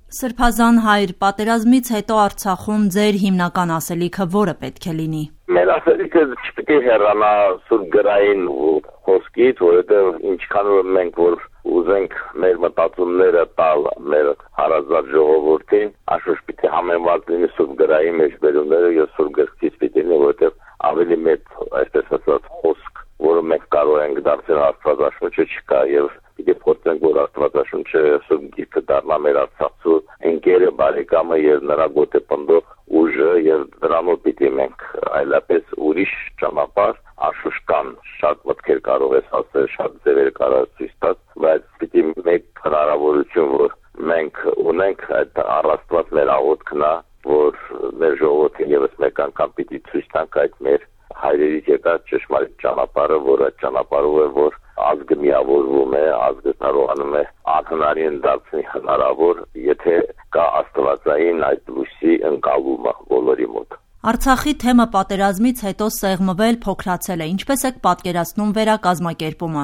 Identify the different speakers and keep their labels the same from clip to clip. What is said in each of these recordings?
Speaker 1: Սրբազան հայր, պատերազմից հետո Արցախում ձեր հիմնական ասելիքը որը պետք է լինի։
Speaker 2: Մեր ասելիքը չպետք է հեռանա սուրբ գրային խոսքից, որովհետև ինչքան որ մենք որ ուզենք մեր մտածումները տալ մեր հարազատ ժողովրդին, անշուշտ պիտի համեմատ լինի սուրբ գրայի մեջ բերումները եւ սուրբ գրքից պիտի լինի, որովհետև ավելի մեծ, այսպես ասած, խոսք, որը մենք կարող ենք դարձնել Աստվածաշունչը չկա եւ պիտի փորձենք որ Աստվածաշունչը սուրբ գիրքը դառնա մեր արցախցու ընկերը, բարեկամը եւ նրա գոտե պնդող ուժը եւ դրանով պիտի մենք այլապես ուրիշ ճանապարհ անշուշտ կան շատ մտքեր կարող ես ասել, շատ ձևեր կարող ցույց տալ, բայց պիտի մեկ հնարավորություն որ մենք ունենք այդ առաստված մեր աղոթքն է, որ մեր ժողովուրդը եւս մեկ անգամ պիտի ցույց տանք այդ մեր հայրերից եկած ճշմարիտ ճանապարհը, որ այդ ճանապարհով է որ ազգը միավորվում է, ազգը կարողանում է անհնարին դարձնել հնարավոր, եթե կա աստվածային այդ լույսի ընկալումը բոլորի մոտ։
Speaker 1: Արցախի թեմը պատերազմից հետո սեղմվել, փոքրացել է, ինչպես եք պատկերացնում վերակազմակերպումը։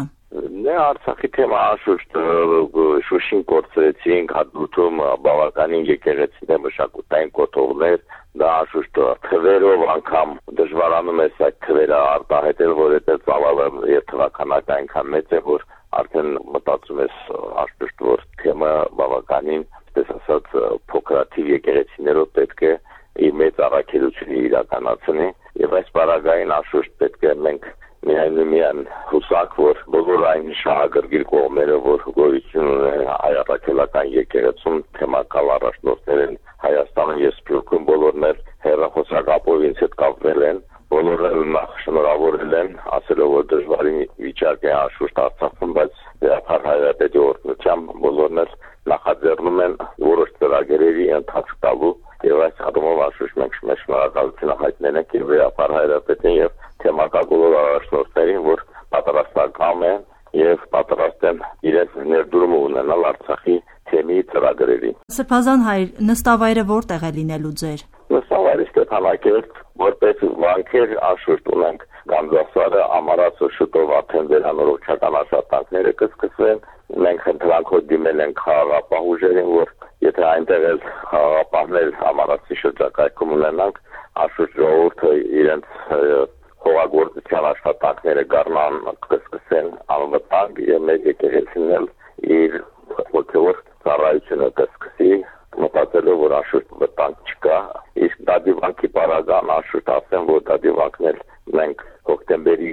Speaker 2: Արցախի թեմա անշուշտ Շուշին կորցրեցինք, հատուտում բավականին եկեղեցիներ մշակութային կոթողներ, դա անշուշտ թվերով անգամ դժվարանում է այդ թվերը արտահայտել, որովհետև ծավալը եւ թվականակը այնքան մեծ է, որ արդեն մտածում ես անշուշտ որ թեմա բավականին, այսպես ասած, փոքրաթիվ եկեղեցիներով պետք է իր մեծ առաքելությունը իրականացնի եւ այս պարագային անշուշտ պետք է մենք միայն հուսակ, որ բոլոր այն շահագրգիռ կողմերը, որ գոյություն ունեն հայ առաքելական եկեղեցում, թեմակալ առաջնորդներ են Հայաստանում եւ Սփյուռքում, բոլորն էլ հեռախոսակապով ինձ հետ կապվել են, բոլորը նախ շնորհավորել են, ասելով որ դժվարին վիճակ է անշուշտ Արցախում, բայց դեպի հայրապետի օրհնությամբ բոլորն էլ նախաձեռնում են որոշ ծրագրերի ընթացք տալու եւ այս առումով անշուշտ մենք մեր շնորհակալությունը հայտնել ենք եւ դեպի հայրապետին եւ թեմակակոլոր առաջնորդներին, որ պատրաստական են եւ պատրաստ են իրենց ներդրումը ունենալ Արցախի թեմի ծրագրերին։
Speaker 1: Սրբազան հայր, նստավայրը որտեղ է լինելու ձեր։
Speaker 2: Նստավայրը Ստեփանակերտ, որպես վանքեր անշուշտ ունենք Գանձասարը, Ամարասը շուտով արդեն վերանորոգչական աշխատանքները կսկսվեն։ Մենք խնդրանքով դիմել ենք խաղաղապահ ուժերին, որ եթե այնտեղ էլ խաղաղապահներ Ամարասի շրջակայքում ունենանք, անշուշտ ժողովուրդը իրենց հողագործության աշխատանքները գարնան կսկսեն անվտանգ եւ մեր եկեղեցին էլ իր հոգեոր ծառայությունը կսկսի, մտածելով որ անշուշտ վտանգ չկա, իսկ դադիվանքի պարագան անշուշտ ասեմ, որ դադիվանքն էլ մենք հոկտեմբերի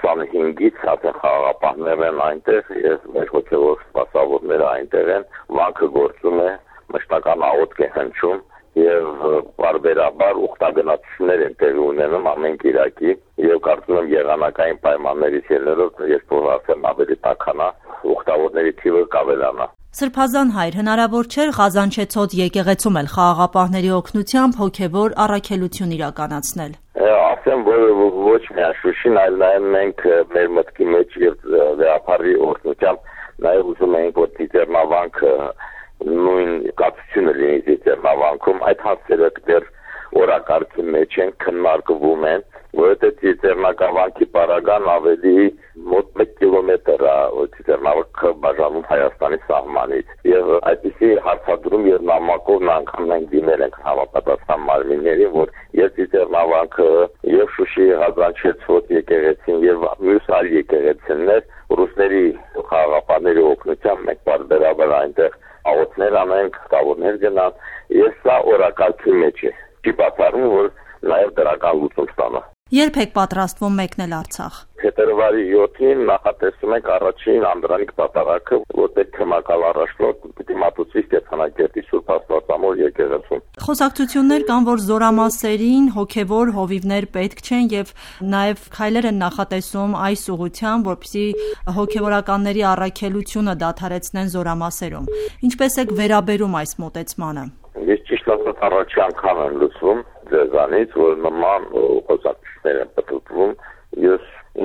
Speaker 2: 25-ից ասեն խաղաղապահներ են այնտեղ եւ մեր հոգեոր սպասավորները այնտեղ են, վանքը գործում է, մշտական աղոթք է հնչում եւ բարբերաբար ուխտագնացություններ են տեղի ունենում ամեն կիրակի եւ կարծում եմ եղանակային պայմաններից ելնելով երբ որ ասեմ ավելի տաքանա ուխտավորների թիվը կավելանա։
Speaker 1: Սրբազան հայր, հնարավոր չէր Ղազանչեցոտ եկեղեցում էլ խաղաղապահների օգնությամբ հոգեվոր առաքելություն իրականացնել։
Speaker 2: Ասեմ որ ոչ միայն Շուշին, այլ նաեւ մենք մեր մտքի մեջ եւ վեապարի օգնությամբ նաեւ ուզում ենք որ Տիզեռնավանքը նույն կապությունը լինի Տիզեռնավանքում, այդ հարցերը դեռ օրակարգի մեջ են, քննարկվում են, որովհետև Տիզեռնավանքի պարագան ավելի մոտ 1 կիլոմետր է Տիզեռնավանքը բաժանում Հայաստանի սահմանից եւ այդպիսի հարցադրում եւ նամակով անգամ մենք դիմել ենք համապատասխան մարմիններին, որ եւ Տիզեռնավանքը եւ Շուշի Ղազանչեցոտ եկեղեցին եւ մյուս այլ եկեղեցիներ ռուսների խաղաղապահների օգնությամբ մենք բարբերաբար այնտեղ աղոթներ անենք, կավորներ գնան, եւ սա օրակարգի մեջ է։ Չի բացառում, որ նաեւ դրական լուծում ստանա։
Speaker 1: Երբ եք պատրաստվում մեկնել Արցախ։
Speaker 2: Փետրվարի 7-ին նախատեսում ենք առաջին Անդրանիկ պատարագը, որտեղ թեմակալ առաջնորդ պիտի մատուցի Ստեփանակերտի Սուրբ Աստվածամոր եկեղեցում։
Speaker 1: Խոսակցություններ կան, որ զորամասերին հոգևոր հովիվներ պետք չեն եւ նաեւ քայլեր են նախատեսում այս ուղղությամբ, որպեսզի հոգեվորականների առաքելությունը դադարեցնեն զորամասերում։ Ինչպես եք վերաբերում այս մոտեցմանը։
Speaker 2: Ես ճիշտ ասած առաջի անգամ եմ լսում ձեզանից, որ նման խոսակցություններ են պատտվում։ Ես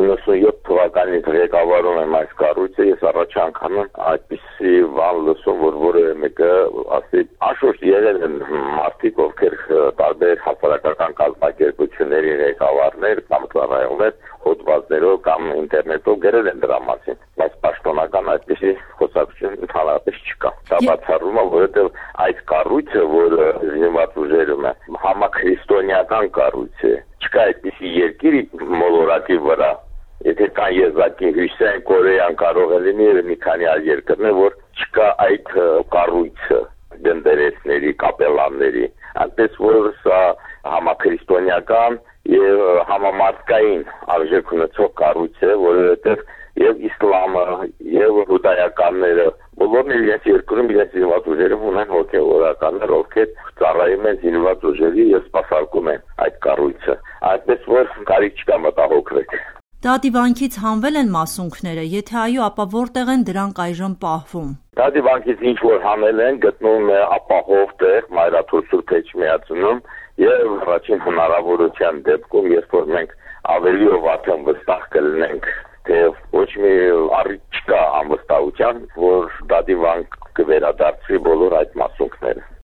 Speaker 2: 97 թվականից ղեկավարում եմ այս կառույցը, ես առաջի անգամ եմ այդպիսի բան լսում, որ որևէ մեկը ասի, անշուշտ եղել են մարդիկ, ովքեր տարբեր հասարակական կազմակերպությունների ղեկավարներ կամ ծառայողներ հոդվածներով կամ ինտերնետով գրել են դրա մասին, բայց պաշտոնական այդպիսի խոսակցություն ընդհանրապես չկա։ Դա բացառում է, որովհետև այդ զինված ուժերում է համաքրիստոնեական կառույց է չկա այդպիսի երկիր մոլորակի վրա եթե կան եզակի Հյուսիսային Կորեան կարող է լինի մի քանի այլ երկրներ որ չկա այդ կառույցը դնդերեսների կապելանների այնպես որ սա համաքրիստոնեական եւ համամարտկային արժեք ունեցող կառույց է որովհետեւ եւ իսլամը եւ հուդայականները բոլորն իրենց երկրում իրենց զինված ուժերում ունեն հոգեորականներ ովքեր ծառայում են զինված ուժերի եւ սպասարկում են այդ կառույցը այդպես որ կարիք չկա մտահոգվել
Speaker 1: Դատիվանքից հանվել են մասունքները, եթե այո, ապա որտեղ են դրանք այժմ պահվում։
Speaker 2: Դատիվանքից ինչ որ հանել են, գտնվում է ապահով տեղ Մայրաթուր Սուրբ Էջմիածնում եւ առաջին հնարավորության դեպքում, երբ որ մենք ավելիով արդեն վստահ կլինենք, թե ոչ մի առիթ չկա անվստահության, որ դատիվանք կվերադարձվի բոլոր այդ մասունքները։